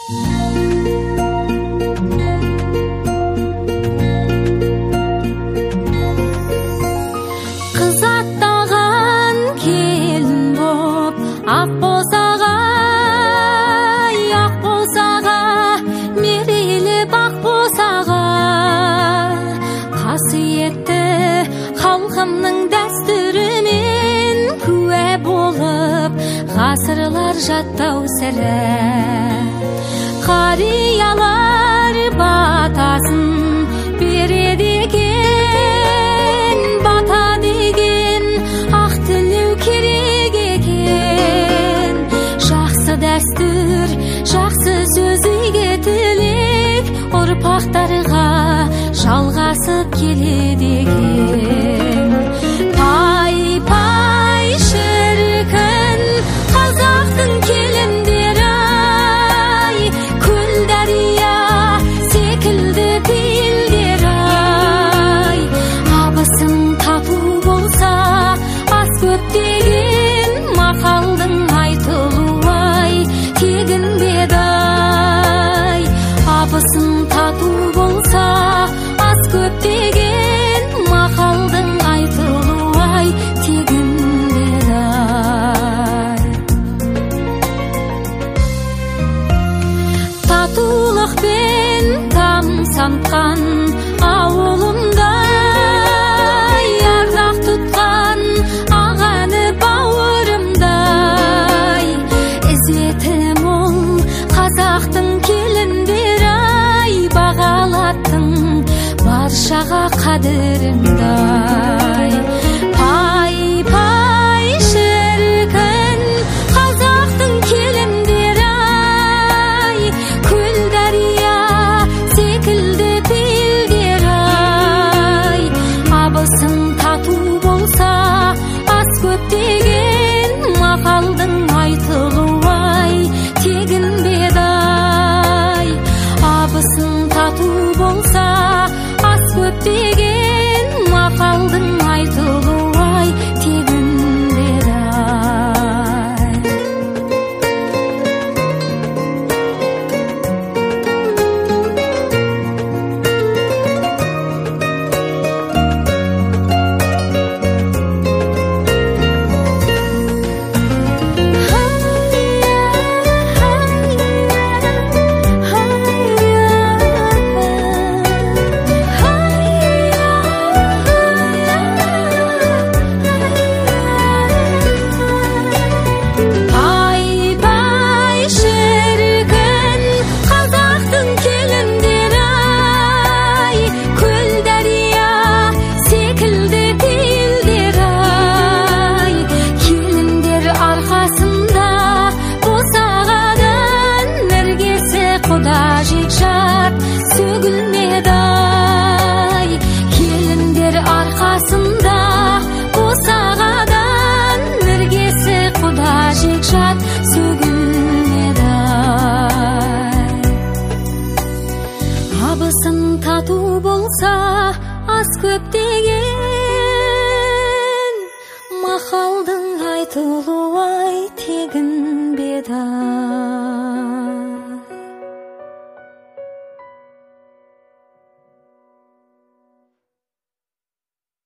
Kız attağan kelin boп, ақ болсаға, ақ болсаға, мерейлі бақ болсаға. Қасиетті халқымның дәстүрімен күә болып, ғасырлар жаттау сірә. Қариялар батасын береді екен, бата деген ақ тілеу керек екен. Жақсы дәстүр, жақсы сөз игі тілек, ұрпақтарға жалғасып келеді екен. Пай пай шіркін қазақтың келіндері ай, көл дария секілді белдері ай. Абысын тату болса ас көп деген мақалдың айтылу ай, тегін бедай. Абысын тату болса ас көп деген мақалдың айтылу ай, тегін бедай. Татулықпен тамсантқан ауылымдай, ардақ тұтқан ағаны бауырымдай. Ізеті мол қазақтың келіндері ай, бағалаттың баршаға қадіріңдай. Пай пай шіркін қазақтың келіндері ай, көл дария секілді белдері ай. Абысын тату болса ас көп деген мақалдың айтылу ай, тегін бедай. Абысын тату болса ас көп деген мақалдың айтылу ай, тегін бедай. Пай пай шіркін қазақтың келіндері ай, көл дария секілді белдері ай. Келіндер арқасында босағадан іргесі құда жекжат сөгілмеді ай. Келіндер арқасында босағадан іргесі құда жекжат сөгілмеді ай. Абысын тату болса ас көп деген мақалдың айтылу ай, тегін бедай.